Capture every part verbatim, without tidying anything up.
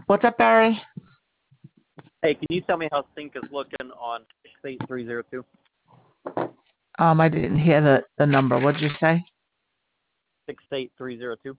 What's up, Barry? Hey, can you tell me how sync is looking on six eight three zero two? Um, I didn't hear the, the number. What'd you say? six eight three zero two.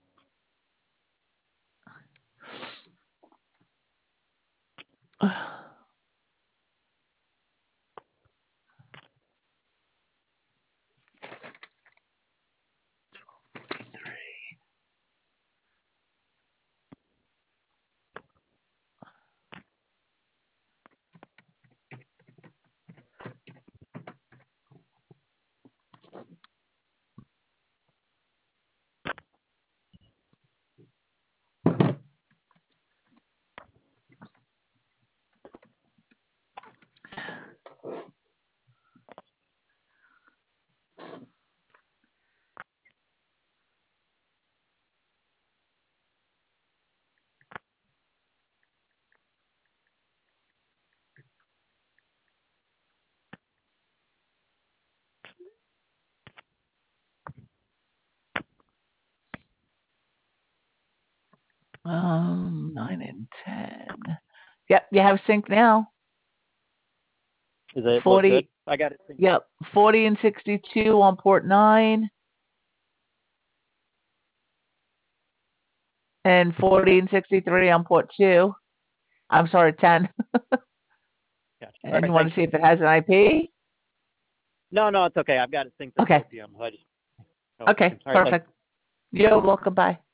Um, nine and ten. Yep, you have sync now. Does it look forty. good? I got it. Synced. Yep, forty and sixty-two on port nine, and forty and sixty-three on port two. I'm sorry, ten. Gotcha. And All right, you want to thanks. see if it has an I P? No, no, it's okay. I've got it synced at Okay. four P M. So I just. Oh, Okay, all right, thanks. perfect. You're welcome. Bye.